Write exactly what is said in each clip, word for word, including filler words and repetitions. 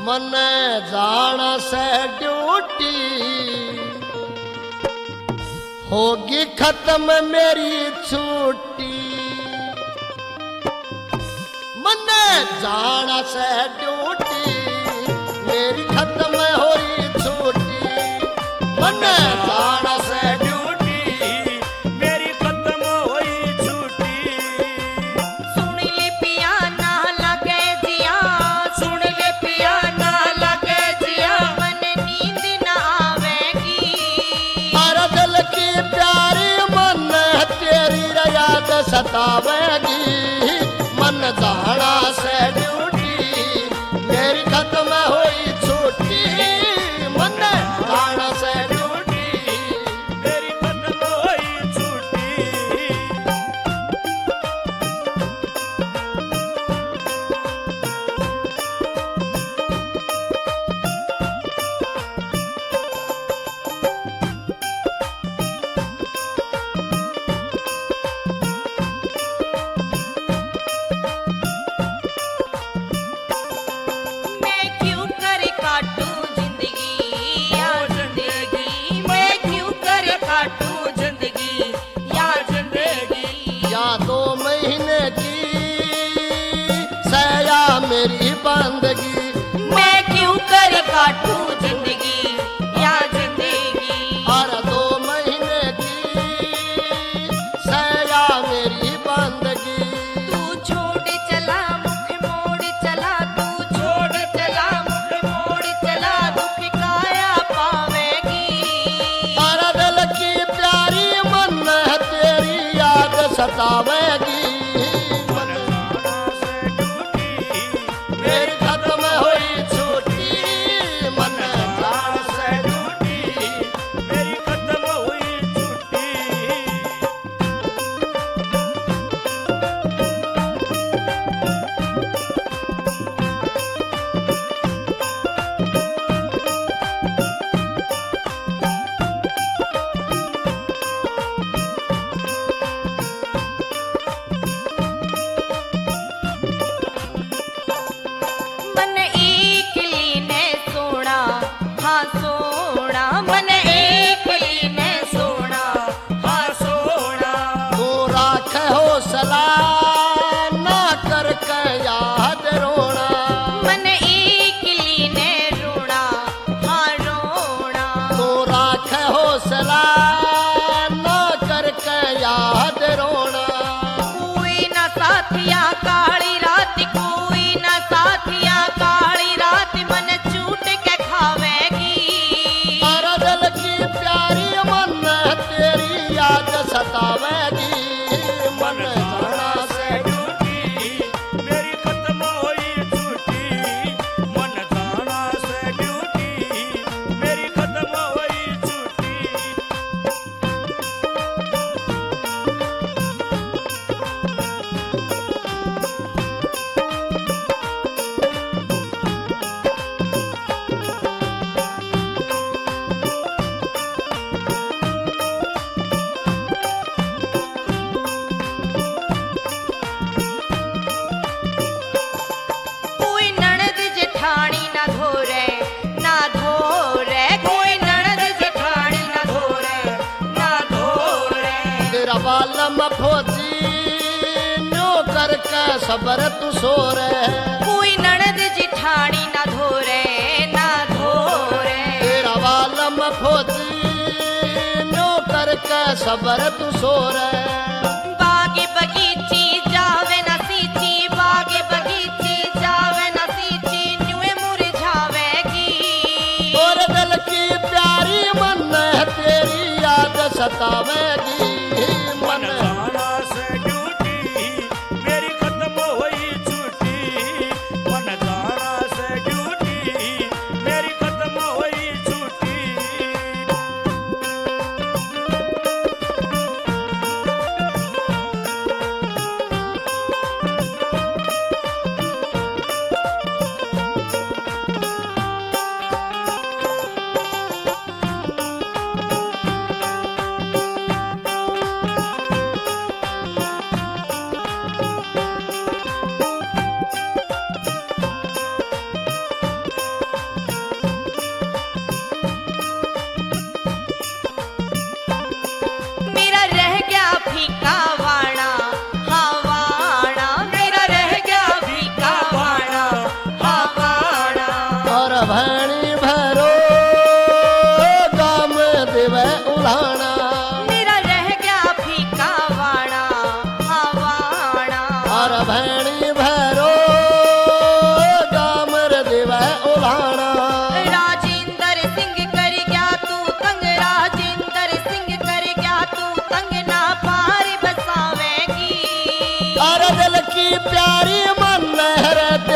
मन जान से ड्यूटी होगी खत्म मेरी छुट्टी। मन जान से ड्यूटी मेरी खत्म हो रही छुट्टी। मन जान से ड्यूटी मेरी खत्म हुई छुट्टी। सुन ले पिया ना लगे जिया, सुन ले पिया ना लगे जिया, मन नींद ना आवेगी। हर दिल की प्यारी मन तेरी याद सतावेगी। मन जाना से ड्यूटी मेरी खत्म हुई छुट्टी। मन जाना से ड्यूटी मेरी खत्म हुई छुट्टी। मैं क्यों कर काटूं जिंदगी या जिंदगी, मैं क्यों कर काटूं जिंदगी या जिंदगी। या दो महीने की सया मेरी बंदगी। मैं क्यों कर काटूं जिंदगी या जिंदगी। हर दो महीने की सया मेरी बंदगी। तू छोड़ चला मुख मोड़ चला, तू छोड़ चला मुख मोड़ चला, दुख काया पावेगी। हर दिल की प्यारी मन तेरी याद सतावेगी। मन जाना से ड्यूटी मेरी खत्म हुई छुट्टी। मन जाना से ड्यूटी मेरी खत्म हुई छुट्टी। मन एक लीने सोना, हाँ सोना, मन एक लीने सोना, हाँ सोना। तू राख हौसला ना कर के याद रोना। मन एक लीने रोना, हाँ रोना। तू राख हौसला ना कर के याद रोना। कोई न साथिया काली रात, कोई न साथिया काली रात, मन चूट के खावेगी। हर दिल की प्यारी मन तेरी याद सतावेगी। मन जाना से ड्यूटी मेरी खत्म हुई छुट्टी। मन जाना से ड्यूटी मेरी खत्म हुई छुट्टी। कोई ननद जेठानी ना धोरे, ना धोरे, कोई ननद जेठानी ना धोरे, ना धोरे। तेरा बालम फौजी न्यो कर के सबर तू सो रे। कोई ननद जेठानी ना धोरे, ना धोरे। तेरा बालम फौजी न्यो कर के सबर तू सो रे। बागे बगीची जावे न सींची, बागे बगीची जावे न सींची, न्यूए मुरझावेगी। और दिल की प्यारी मन तेरी याद सतावेगी। मन मन जाना से ड्यूटी मेरी खत्म हुई छुट्टी। मन जाना से ड्यूटी मेरी खत्म हुई छुट्टी।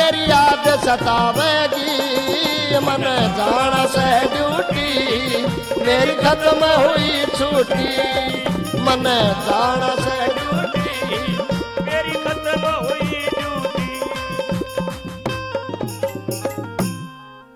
तेरी याद सतावेगी मन जान से ड्यूटी मेरी खत्म हुई छुट्टी मन जान से ड्यूटी मेरी खत्म हुई